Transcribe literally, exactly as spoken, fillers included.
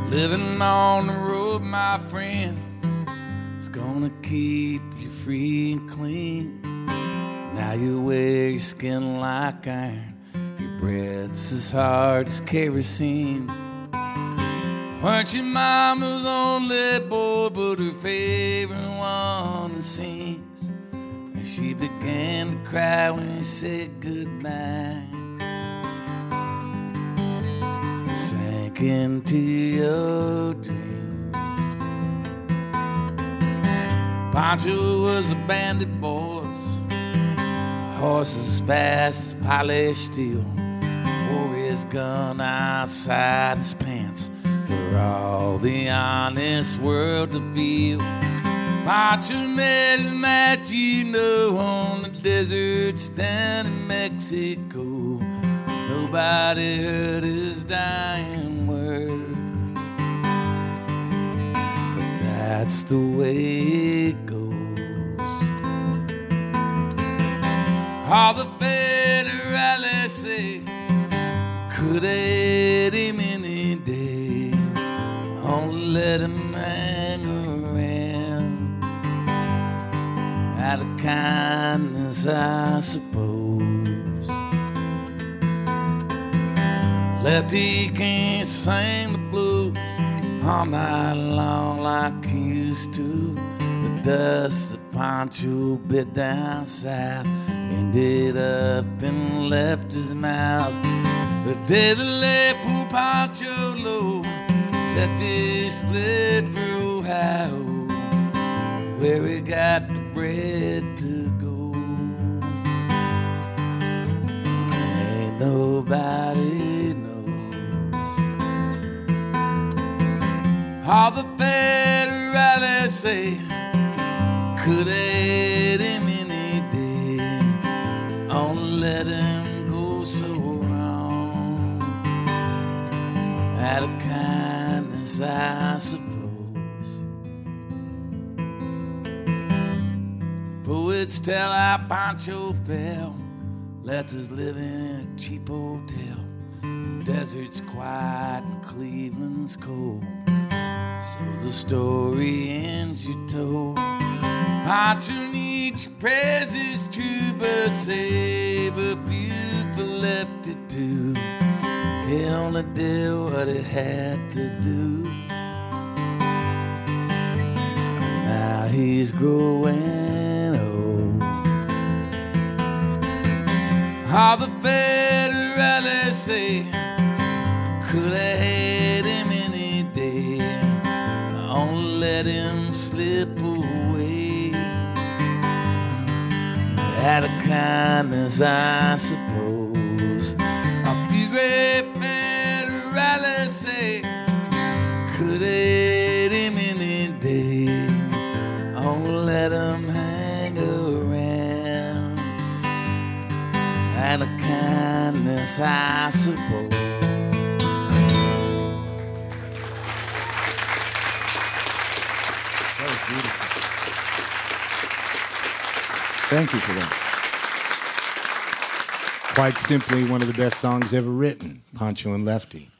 Living on the road, my friend, is gonna keep you free and clean. Now you wear your skin like iron, your breath's as hard as kerosene. Weren't your mama's only boy, but her favorite one, it seems. And she began to cry when you said goodbye. Sank into your dreams. Pancho was a bandit, boys, horses as fast as polished steel. Wore his gun outside his pants for all the honest world to feel. Pancho met his match, you know, on the deserts down in Mexico. Nobody heard his dying words, but that's the way it goes. All the Federalists say could have hit him any day, only let him hang around out of kindness, I suppose. Lefty can't sing the blues all night long like he used to. The dust that Pancho bit down south ended up and left his mouth. The day that lay poor Pancho low, Lefty split for Ohio, where he got the bread to go. Ain't nobody knows. All the Federalists say could have hit him any day, only let him go so wrong. Out of kindness, I suppose. Poets tell how Pancho fell, left us living in a cheap hotel. Desert's quiet and Cleveland's cold, so the story ends, you told. Pancho needs your prayers, it's true, but save a few for Lefty too. He only did what he had to do. Now he's growing old. All the Federalists say could have had him any day, only let him slip away. Out of kindness, I suppose. A few great Federalists say could have had him any day, only let him hang around. Out of kindness, I suppose. Thank you for that. Quite simply, one of the best songs ever written, Pancho and Lefty.